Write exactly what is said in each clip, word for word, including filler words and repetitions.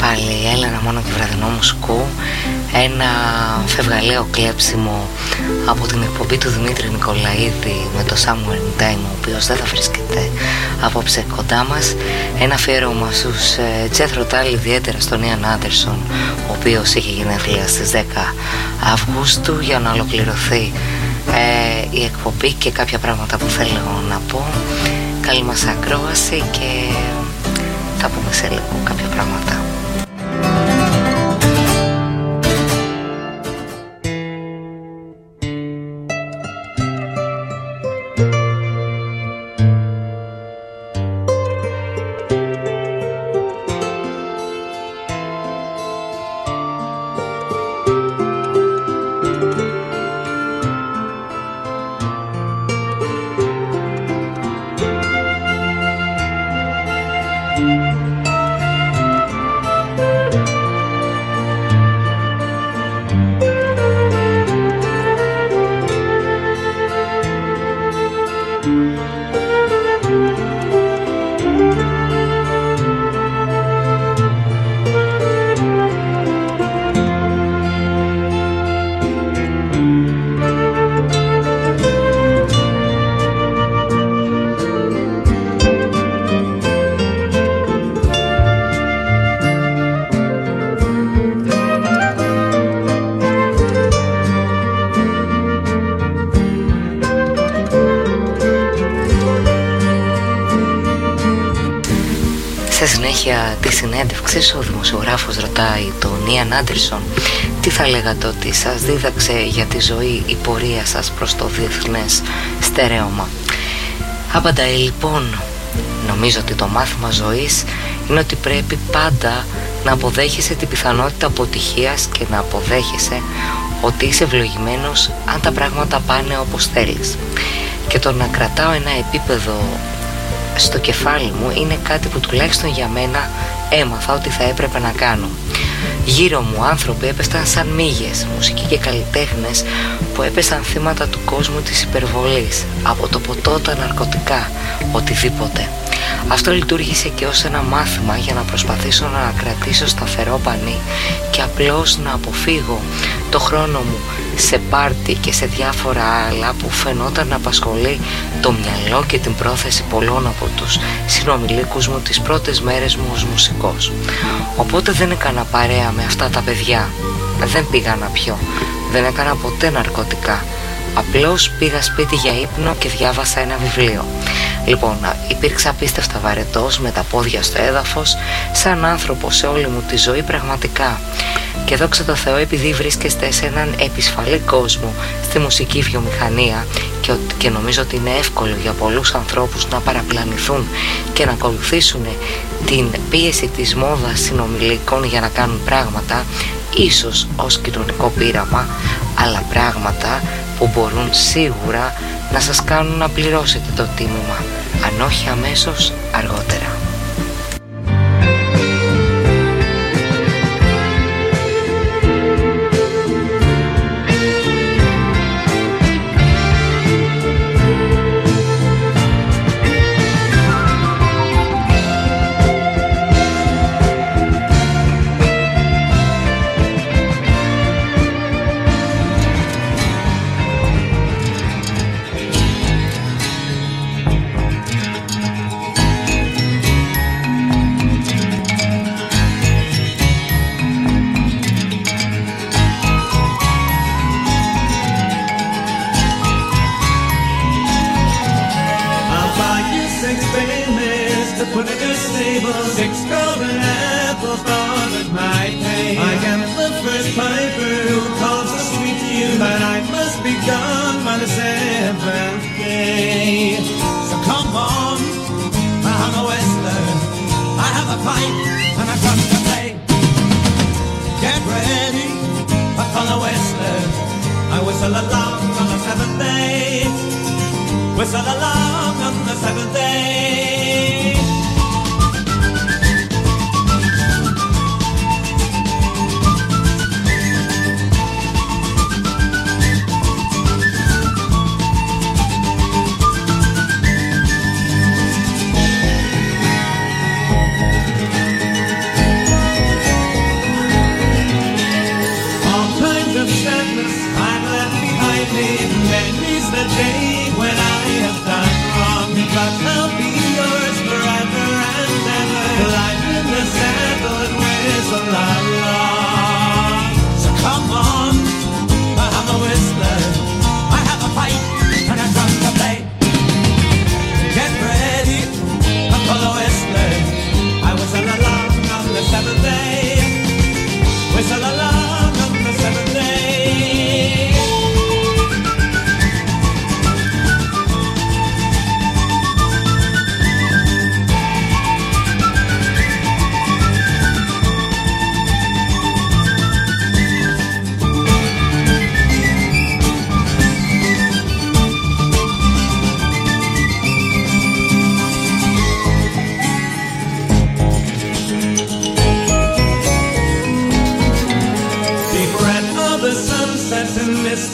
πάλι Έλενα μόνο και βραδινό μουσικού. Ένα φευγαλαίο κλέψιμο από την εκπομπή του Δημήτρη Νικολαίδη με το Somewhere in Time, ο οποίος δεν θα βρίσκεται απόψε κοντά μας. Ένα αφιέρωμα στους Jethro Tull, ιδιαίτερα στον Ian Anderson, ο οποίος είχε γενέθλια στις δέκα Αυγούστου, για να ολοκληρωθεί ε, η εκπομπή και κάποια πράγματα που θέλω να πω. Καλή μας ακρόαση και θα πούμε σε λίγο κάποια πράγματα. Στη συνέχεια της συνέντευξης ο δημοσιογράφος ρωτάει τον Ian Anderson τι θα λέγατε ότι σας δίδαξε για τη ζωή η πορεία σας προς το διεθνές στερέωμα. Απαντάει λοιπόν, νομίζω ότι το μάθημα ζωής είναι ότι πρέπει πάντα να αποδέχεσαι την πιθανότητα αποτυχίας και να αποδέχεσαι ότι είσαι ευλογημένος αν τα πράγματα πάνε όπως θέλεις. Και το να κρατάω ένα επίπεδο στο κεφάλι μου είναι κάτι που τουλάχιστον για μένα έμαθα ότι θα έπρεπε να κάνω. Γύρω μου άνθρωποι έπεσαν σαν μύγες, μουσικοί και καλλιτέχνες που έπεσαν θύματα του κόσμου της υπερβολής, από το ποτό, τα ναρκωτικά, οτιδήποτε. Αυτό λειτουργήσε και ως ένα μάθημα για να προσπαθήσω να κρατήσω σταθερό πανί και απλώς να αποφύγω το χρόνο μου σε πάρτι και σε διάφορα άλλα που φαινόταν να απασχολεί το μυαλό και την πρόθεση πολλών από τους συνομιλίκους μου τις πρώτες μέρες μου ως μουσικός. Οπότε δεν έκανα παρέα με αυτά τα παιδιά, δεν πήγα να πιω, δεν έκανα ποτέ ναρκωτικά. Απλώς πήγα σπίτι για ύπνο και διάβασα ένα βιβλίο. Λοιπόν, υπήρξα απίστευτα βαρετός, με τα πόδια στο έδαφος, σαν άνθρωπο σε όλη μου τη ζωή πραγματικά. Και δόξα τω Θεώ, επειδή βρίσκεστε σε έναν επισφαλή κόσμο στη μουσική βιομηχανία και, και νομίζω ότι είναι εύκολο για πολλούς ανθρώπους να παραπλανηθούν και να ακολουθήσουν την πίεση της μόδας συνομιλικών για να κάνουν πράγματα, ίσως ως κοινωνικό πείραμα, αλλά πράγματα που μπορούν σίγουρα να σας κάνουν να πληρώσετε το τίμημα, αν όχι αμέσως, αργότερα.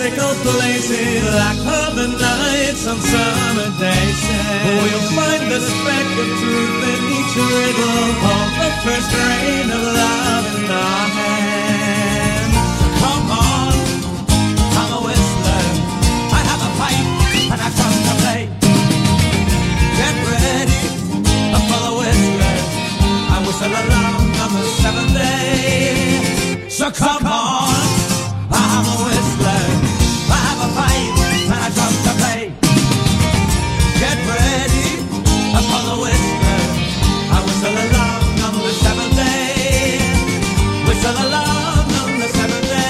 mystical places like other nights on summer days. Oh, you'll find the speck of truth in each riddle of the first rain of love in our hands. Come on, I'm a whistler, I have a pipe and I've come to play. Get ready for the whistler, I whistle along on the seventh day. So come on, I'm a whistler, I have a pipe and I've come to play. Get ready for the whistler, I whistle along on the seventh day. Whistle along on the seventh day.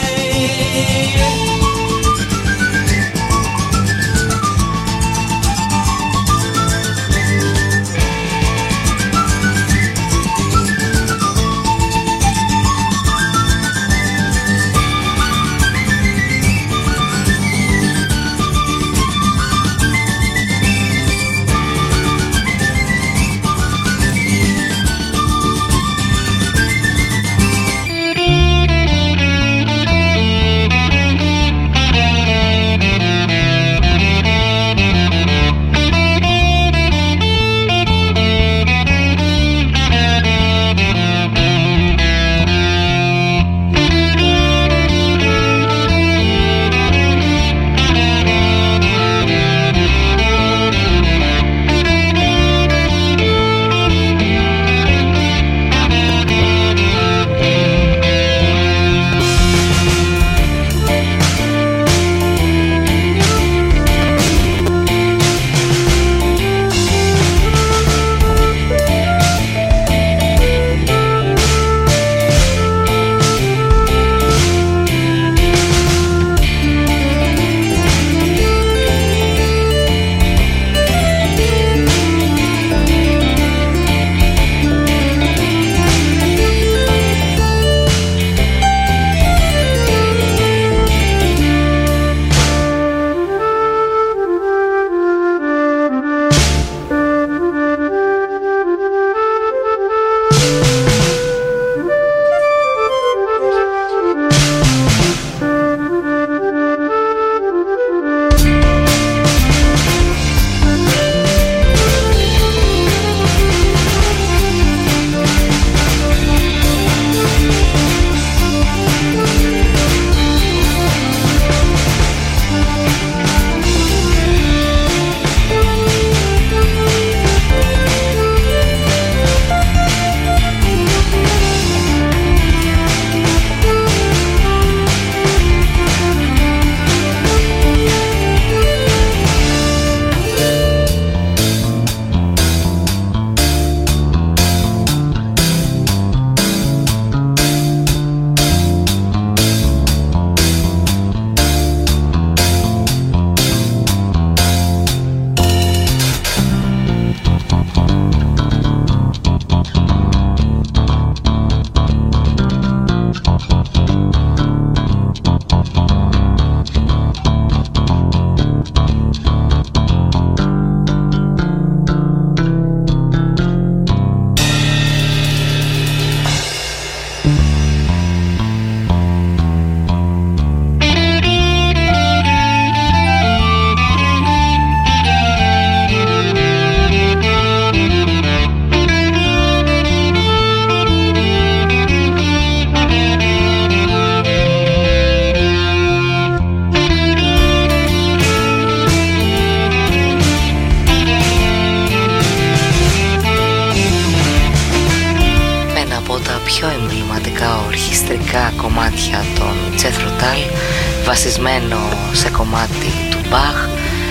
κομμάτια των Jethro Tull, βασισμένο σε κομμάτι του Bach.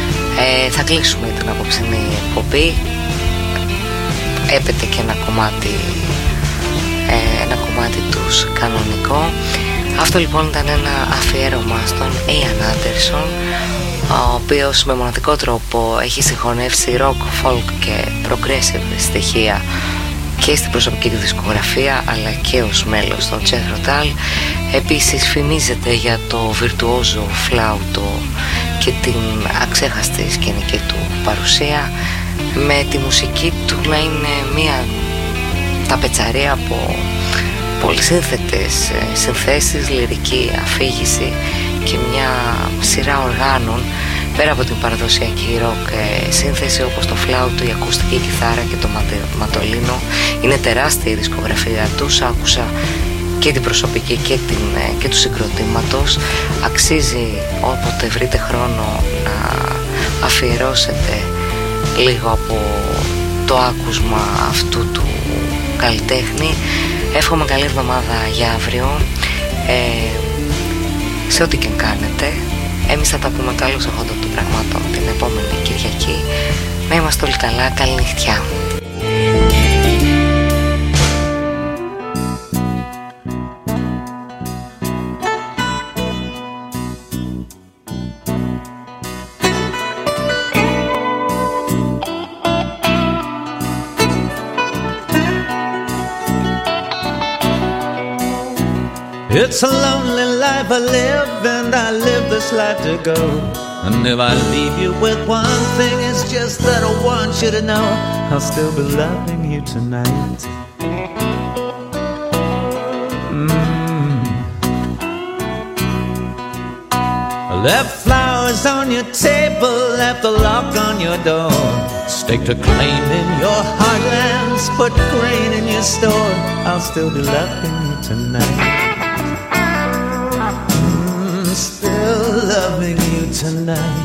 Ε, θα κλείσουμε την απόψινή εκπομπή. Έπεται και ένα κομμάτι, ε, ένα κομμάτι τους κανονικό. Αυτό λοιπόν ήταν ένα αφιέρωμα στον Ian Anderson, ο οποίος με μοναδικό τρόπο έχει συγχωνεύσει rock, folk και progressive στοιχεία και στην προσωπική του δισκογραφία, αλλά και ως μέλος των Jethro Tull. Επίσης φημίζεται για το βιρτουόζο φλάουτο και την αξέχαστη σκηνική του παρουσία, με τη μουσική του να είναι μια ταπετσαρία από πολυσύνθετες συνθέσεις, λυρική αφήγηση και μια σειρά οργάνων πέρα από την παραδοσιακή ροκ σύνθεση όπως το φλάουτο, η ακουστική κιθάρα και το μαντολίνο. Είναι τεράστια η δισκογραφία τους, άκουσα και την προσωπική και, την, και του συγκροτήματος. Αξίζει όποτε βρείτε χρόνο να αφιερώσετε λίγο από το άκουσμα αυτού του καλλιτέχνη. Εύχομαι καλή εβδομάδα για αύριο, ε, σε ό,τι και αν κάνετε. Εμείς θα τα πούμε καλώς εχόντων των πραγμάτων την επόμενη Κυριακή. Να είμαστε όλοι καλά, καλή νυχτιά. It's a lonely life I live, and I live this life to go. And if I leave you with one thing, it's just that I want you to know I'll still be loving you tonight. Mm. Left flowers on your table, left a lock on your door. Stake to claim in your heartlands, put grain in your store. I'll still be loving you tonight. Still loving you tonight.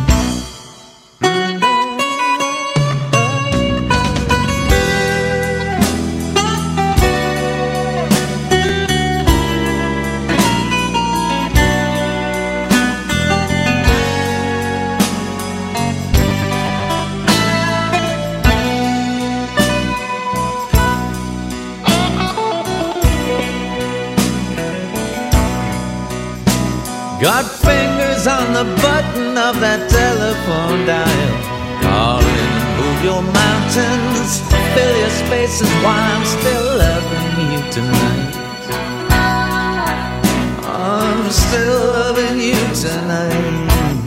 Got fingers on the button of that telephone dial. Call in and move your mountains, fill your spaces while I'm still loving you tonight. I'm still loving you tonight.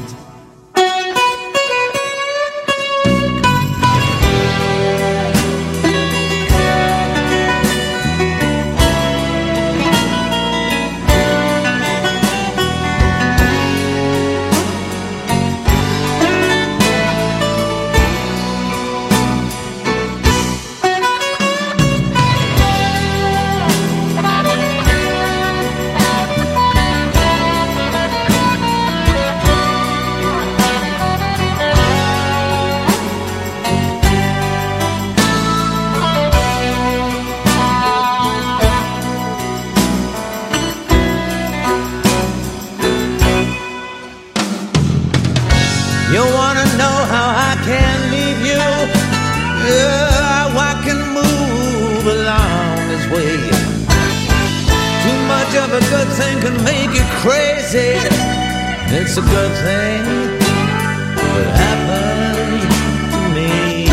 You wanna know how I can leave you? Yeah, how I can move along this way. Too much of a good thing can make you crazy. It's a good thing that happened to me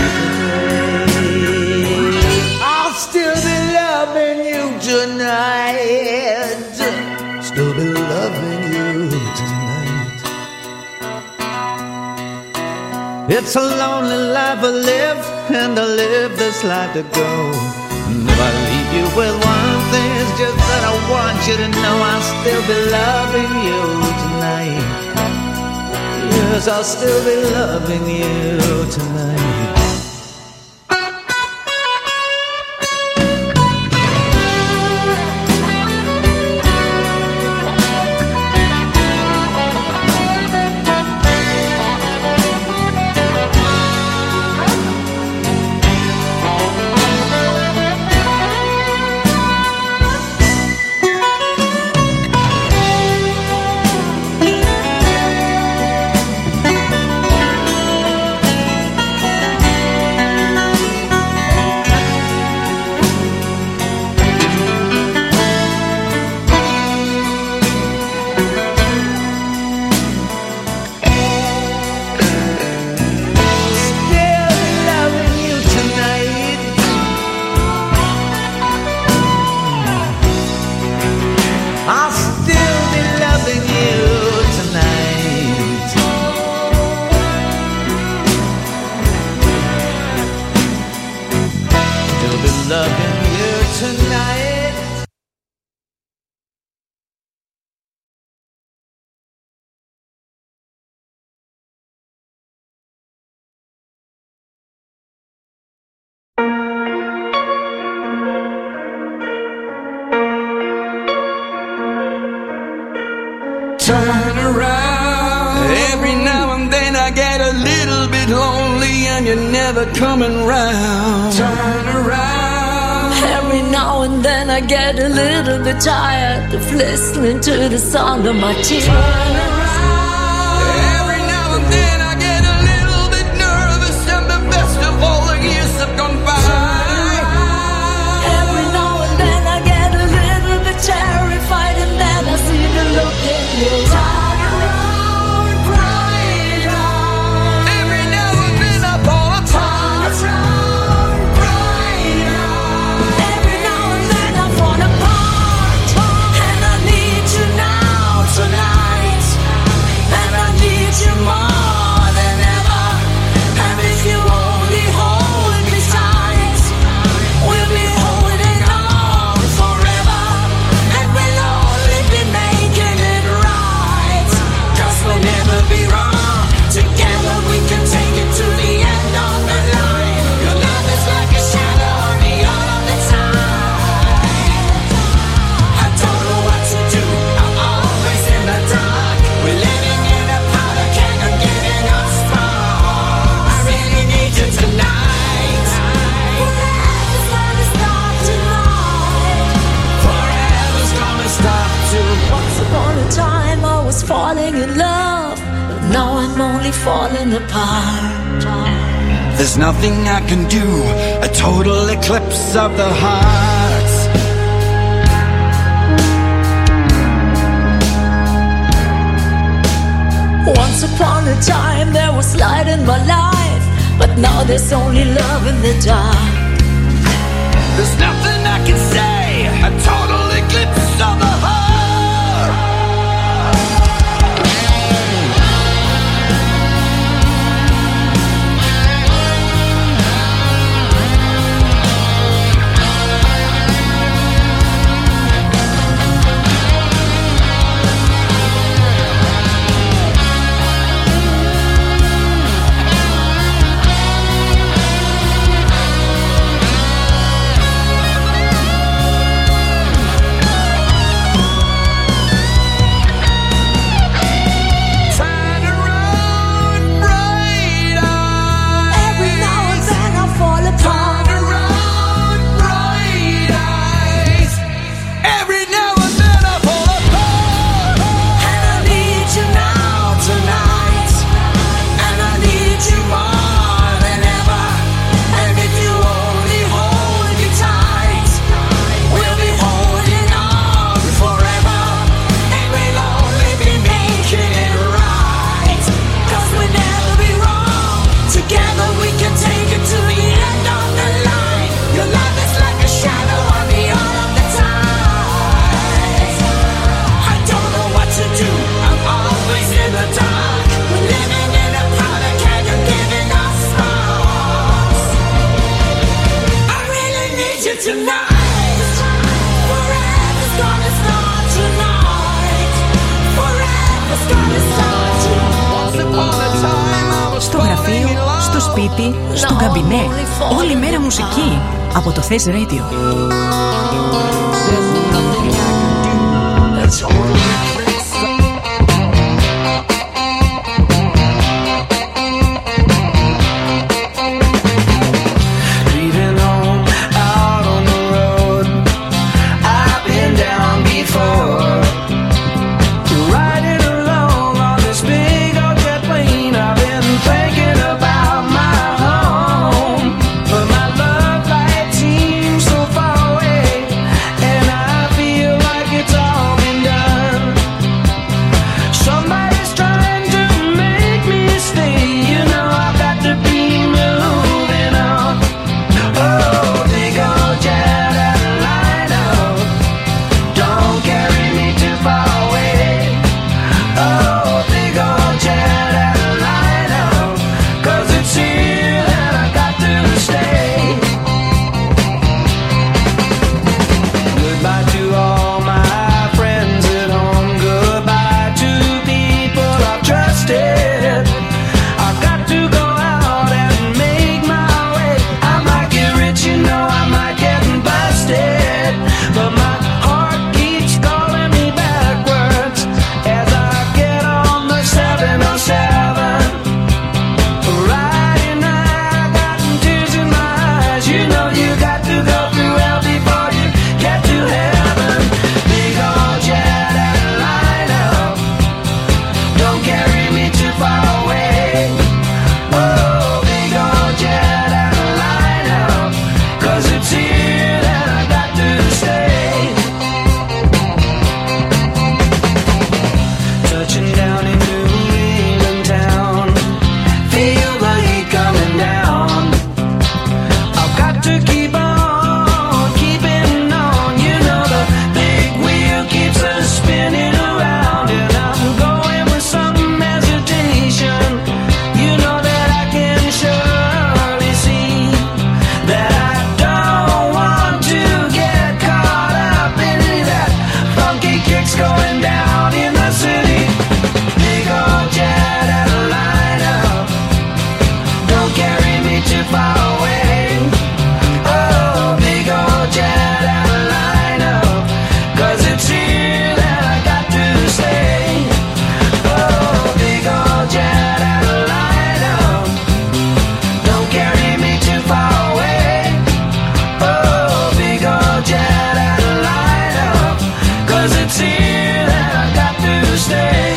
today. I'll still be loving you tonight. Still be loving you tonight. It's a lonely life I live, and I live this life to go. And if I leave you with one thing, it's just that I want you to know I'll still be loving you tonight. Yes, I'll still be loving you tonight. Loving you tonight. turn around. Every now and then I get a little bit lonely and you're never coming round. Turn around. Every now and then I get a little bit tired of listening to the sound of my tears. Turn around. Every now and then I get a little bit nervous and the best of all the years have gone by. Every now and then I get a little bit terrified and then I see the look in your eyes. Falling in love, but now I'm only falling apart. There's nothing I can do, a total eclipse of the heart. Once upon a time there was light in my life, but now there's only love in the dark. There's nothing I can say, a total eclipse of the heart. Στο γραφείο, στο σπίτι, στο καμπινέ. Όλη μέρα μουσική. Από το Thess Radio. But my love light seems so far away. 'cause it's here that I got to stay.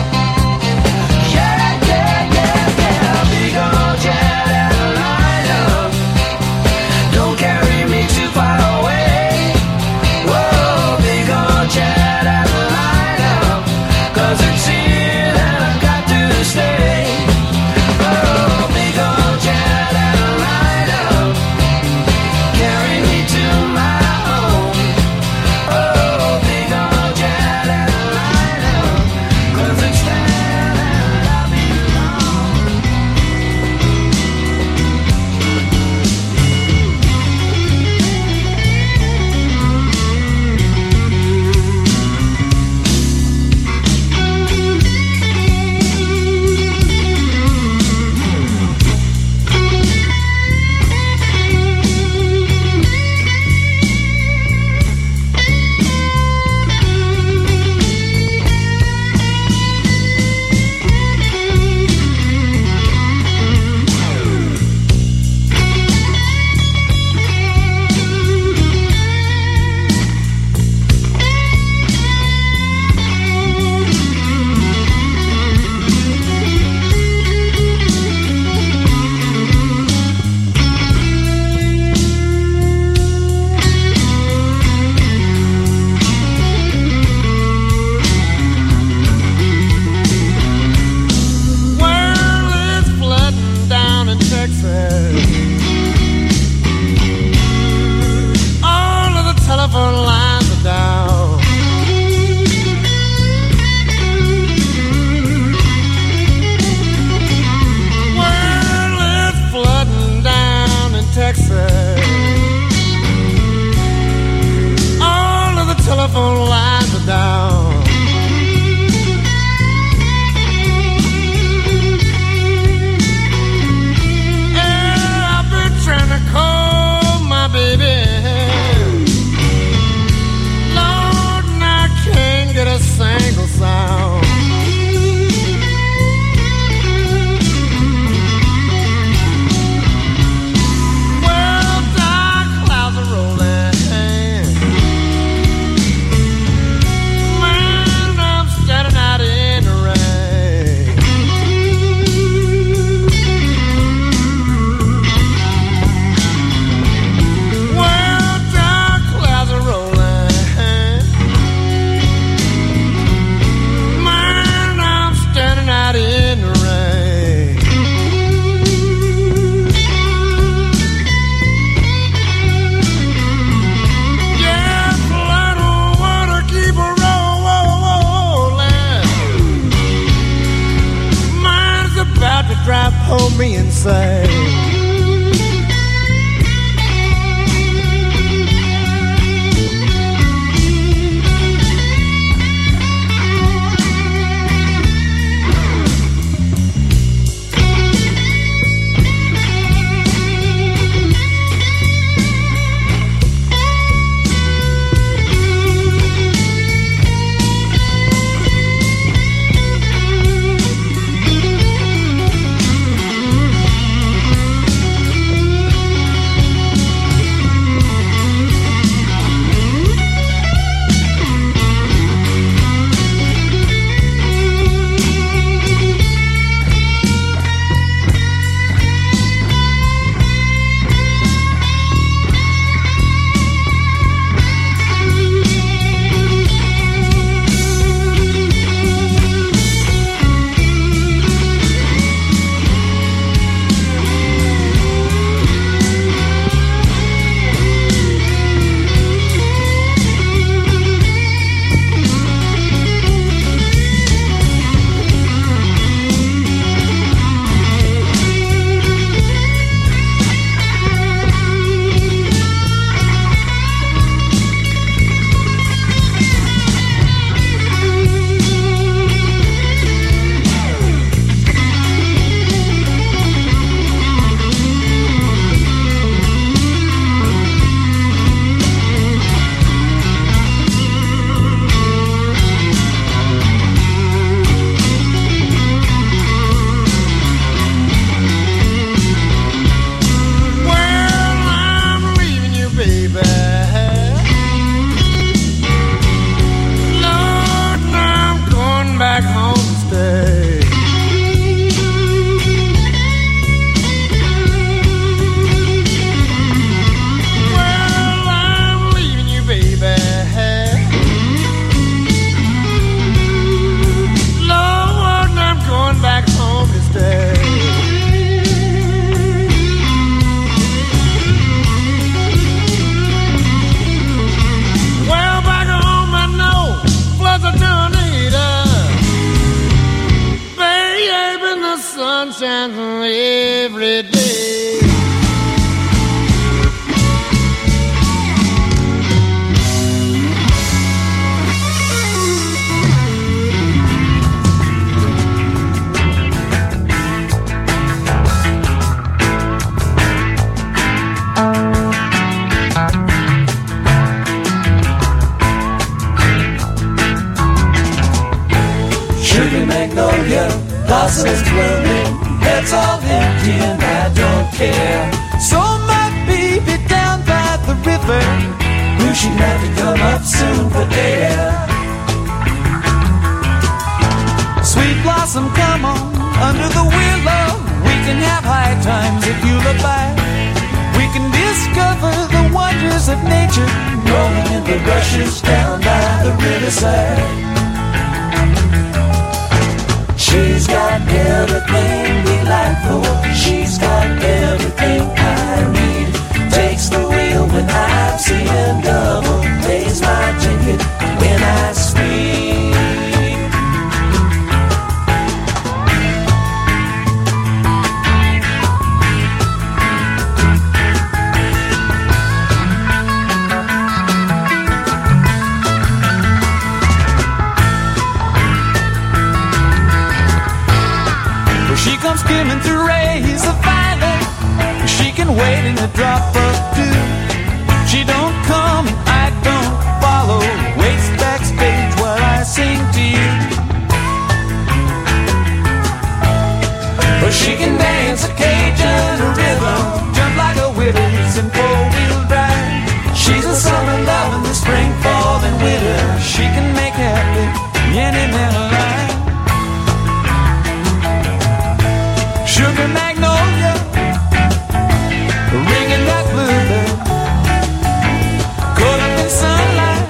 Yeah, yeah, yeah, yeah. Big old jet and a light up. Don't carry me too far away. Whoa, big old jet and a light up. 'Cause it's here that I got to stay. Oh, big old jet and a light up. Carry me to my home. Oh, big old jet. and every day. Sugar magnolia, blossoms blooming, heads all empty and I don't care. So my baby down by the river, who she'd have to come up soon for air. Sweet blossom, come on, under the willow, we can have high times if you look back. We can discover the wonders of nature, rolling in the rushes down by the riverside. She's got everything delightful. She's got everything I need. Takes the wheel when I'm seeing double. Pays my ticket when I speak. She comes skimming through rays of violet. She can wait in a drop of dew. She don't come and I don't follow. Waits backstage while I sing to you. But she can dance a Cajun rhythm, jump like a willies in four-wheel drive. She's the summer love in the spring, fall, and winter. She can make happy any man alive. Sugar magnolia, ringing that bluebird, caught up in sunlight,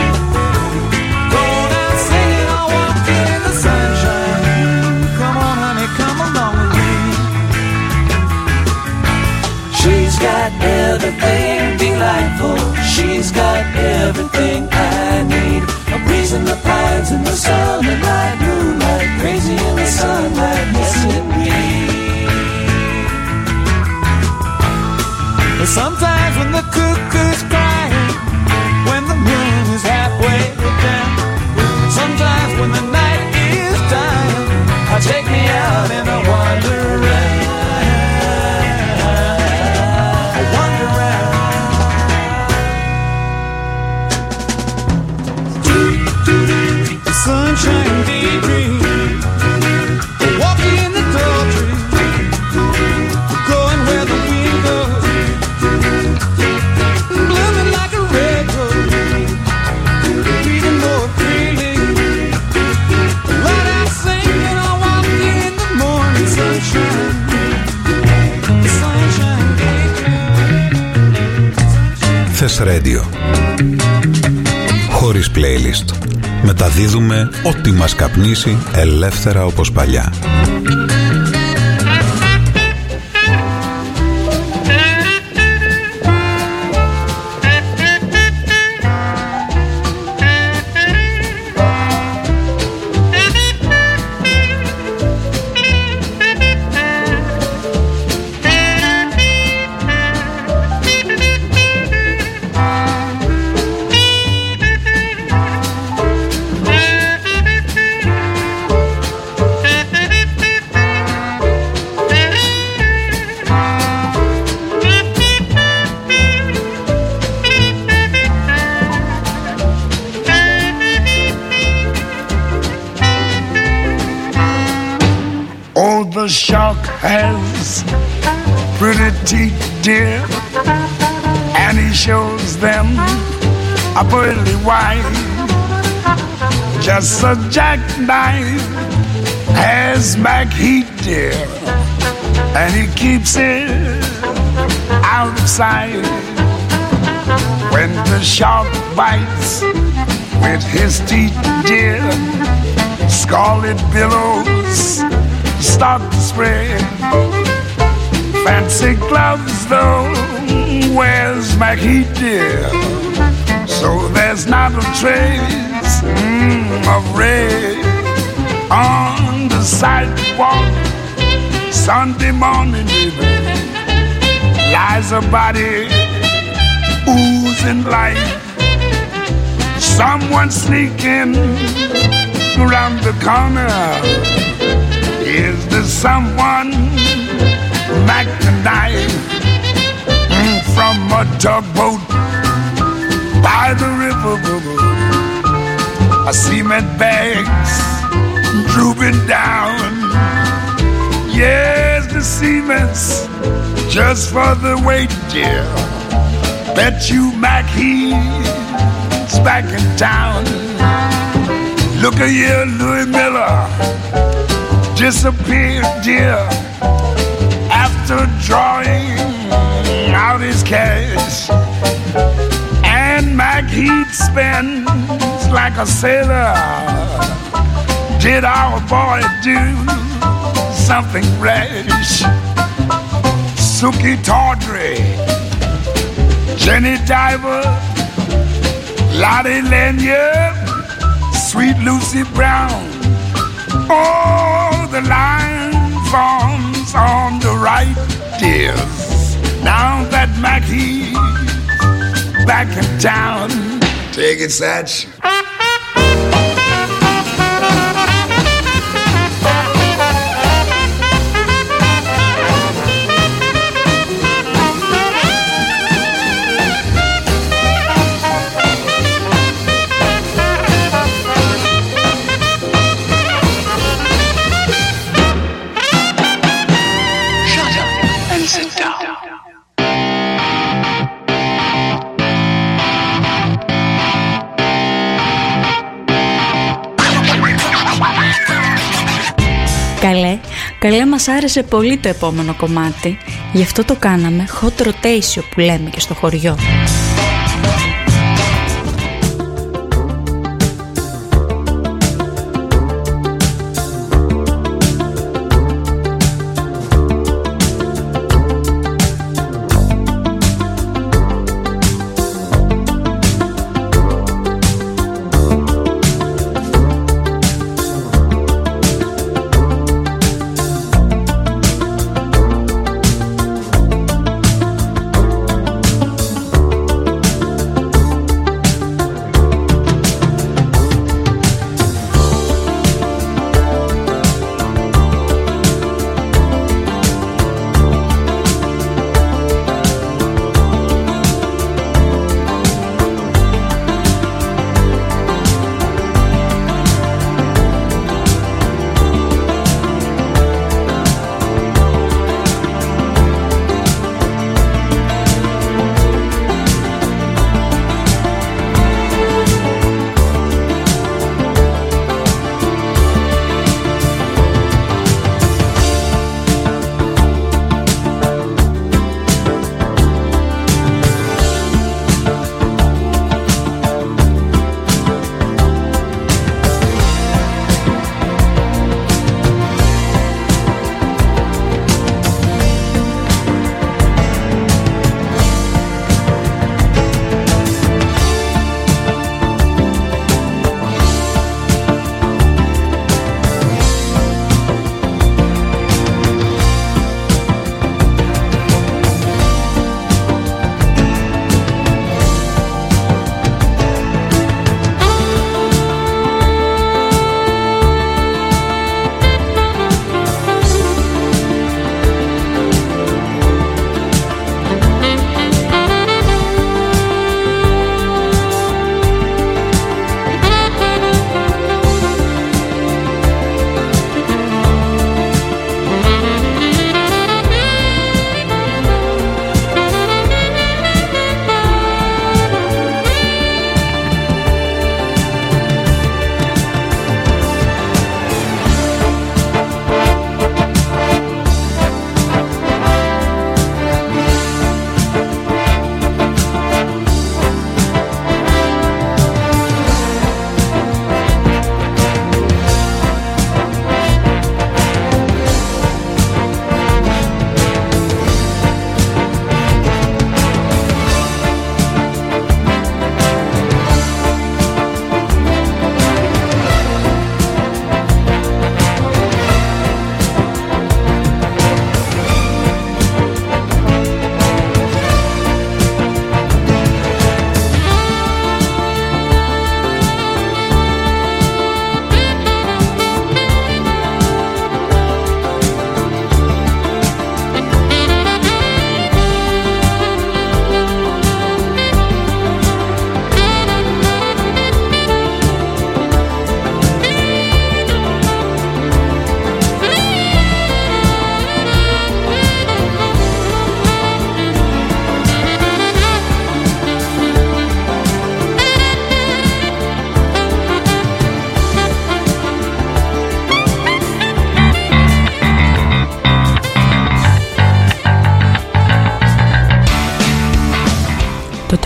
going out singing, I walk in the sunshine. Come on, honey, come along with me. She's got everything delightful. She's got everything I need. A breeze in the pines in the sun and light, moonlight, crazy in the sunlight, yes indeed. Sometimes when the cuckoo's crying, when the moon is halfway down, sometimes when the night is dying, I take me out and I wander around, I wander around. The sunshine daydream, walking in the tall tree, going where the wind goes. Blooming like a red rose, breathing more freely. Light out singing, I walk in the morning sunshine. The sunshine daydream. Θες Radio. Χωρίς playlist. Μεταδίδουμε ό,τι μας καπνίσει ελεύθερα όπως παλιά. The shark has pretty teeth, dear, and he shows them a pearly white. Just a jackknife has back heat, dear, and he keeps it out of sight. When the shark bites with his teeth, dear, scarlet billows start to spread. Fancy gloves though wears McHeath, dear, so there's not a trace mm, of red on the sidewalk. Sunday morning, baby, lies a body oozing life. Someone sneaking around the corner. Is there someone Mac the knife from a tugboat by the river? A cement bags drooping down. Yes, the cement's just for the weight, dear. Bet you Mac he's back in town. Look at here, Louis Miller disappeared, dear, after drawing out his cash. And Mac he'd spends like a sailor. Did our boy do something rash? Suki Tawdry, Jenny Diver, Lottie Lanyard, Sweet Lucy Brown. Oh, the line forms on the right, dears. Now that Mackie's back in town. Take it, Satch. Καλέ, καλέ μας άρεσε πολύ το επόμενο κομμάτι. Γι' αυτό το κάναμε hot rotation που λέμε και στο χωριό.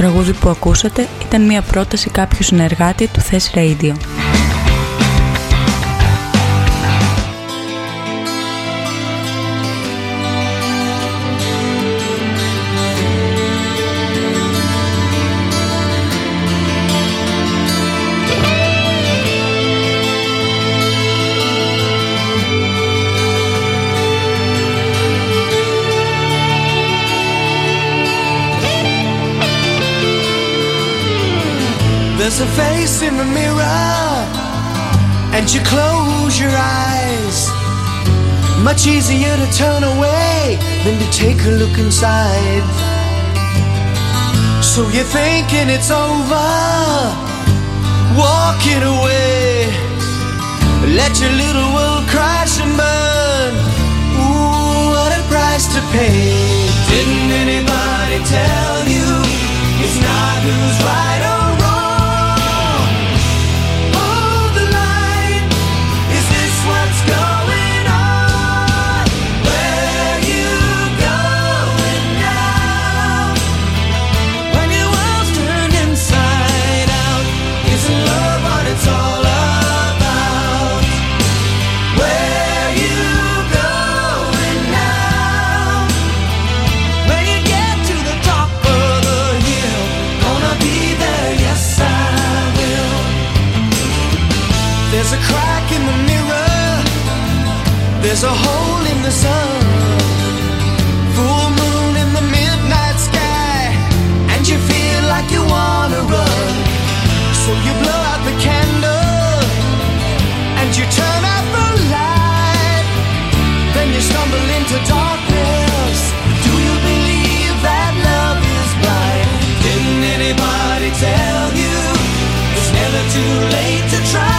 τραγούδι που ακούσατε ήταν μια πρόταση κάποιου συνεργάτη του Thess Radio. There's a face in the mirror, and you close your eyes. Much easier to turn away than to take a look inside. So you're thinking it's over, walking away. Let your little world crash and burn. Ooh, what a price to pay. Didn't anybody tell you it's not who's right or wrong? There's a crack in the mirror, there's a hole in the sun, full moon in the midnight sky, and you feel like you wanna run. So you blow out the candle, and you turn out the light, then you stumble into darkness. Do you believe that love is blind? Didn't anybody tell you it's never too late to try?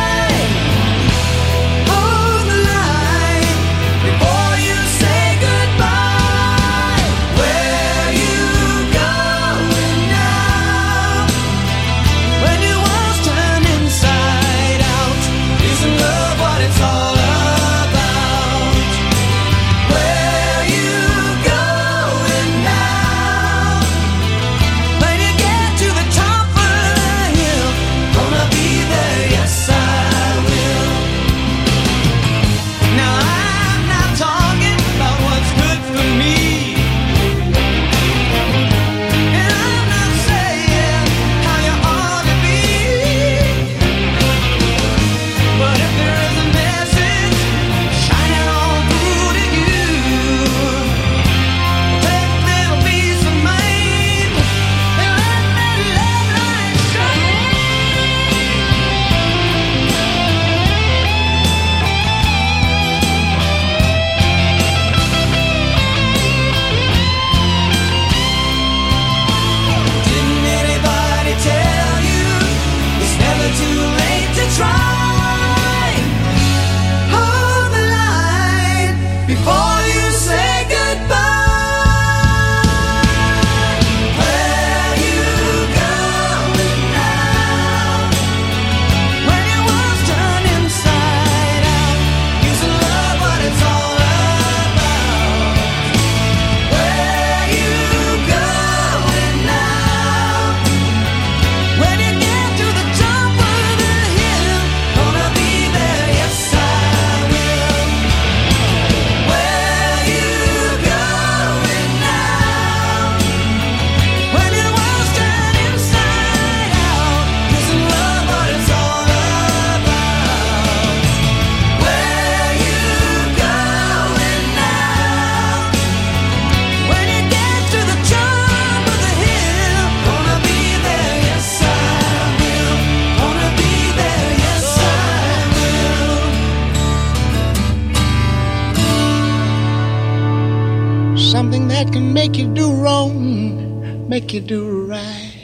Something that can make you do wrong, make you do right.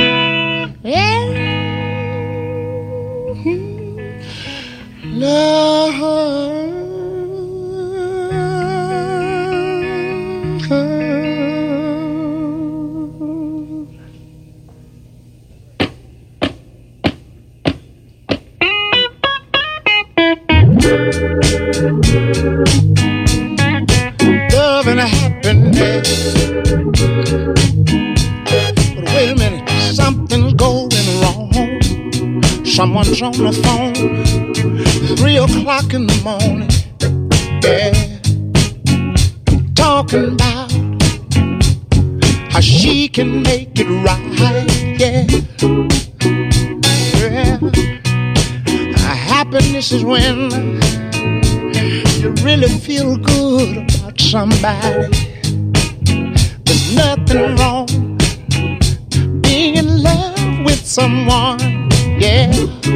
Yeah. Love. Love and happiness. But wait a Someone's on the phone, three o'clock in the morning, yeah, talking about how she can make it right, yeah, yeah. Happiness is when you really feel good about somebody. There's nothing wrong being in love with someone, yeah.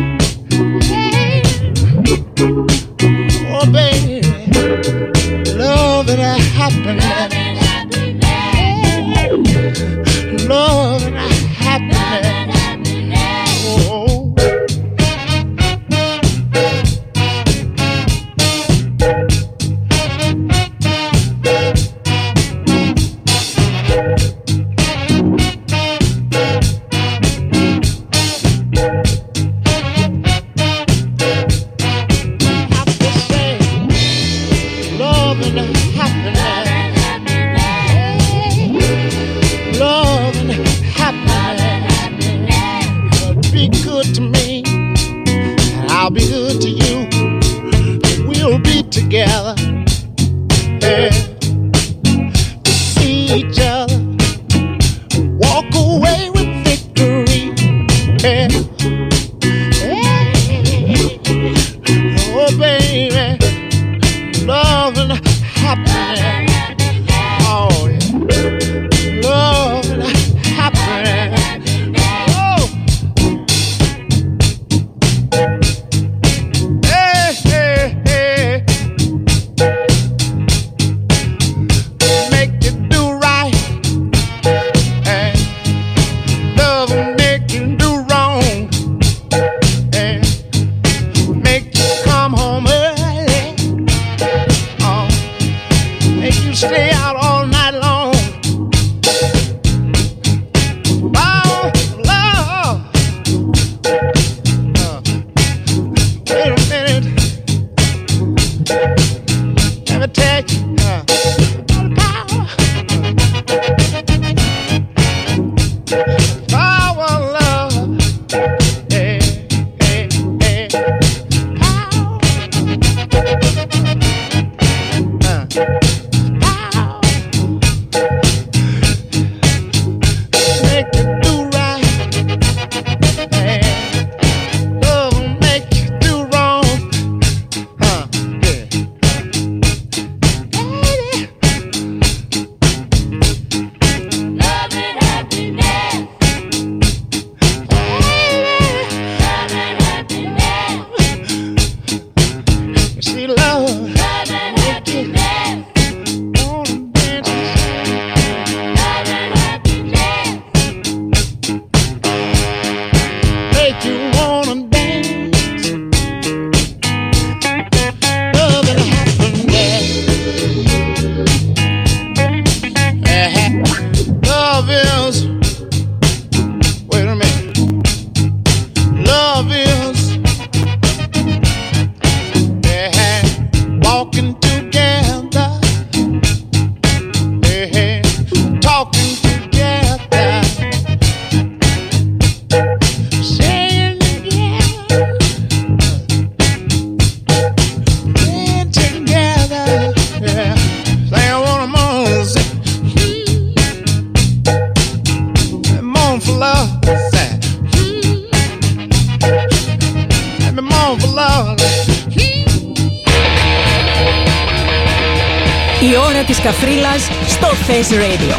Oh, baby, love and happiness, love and happiness, oh. Together, yeah, to see each other walk away with victory, yeah, yeah. Oh baby, love and happiness, oh yeah, love and happiness, oh. Stay out all night long. Oh, love. Uh, wait a minute. Let me tell you. Uh, power. Power, love. Hey, hey, hey. Power. Uh. Η ώρα της καφρίλας στο Face Radio.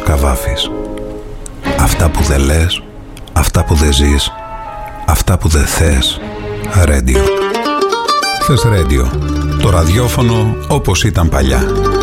Καβάφης. Αυτά που δεν λες, αυτά που δεν ζεις, αυτά που δεν θες. Radio. Θες Radio. Το ραδιόφωνο όπως ήταν παλιά.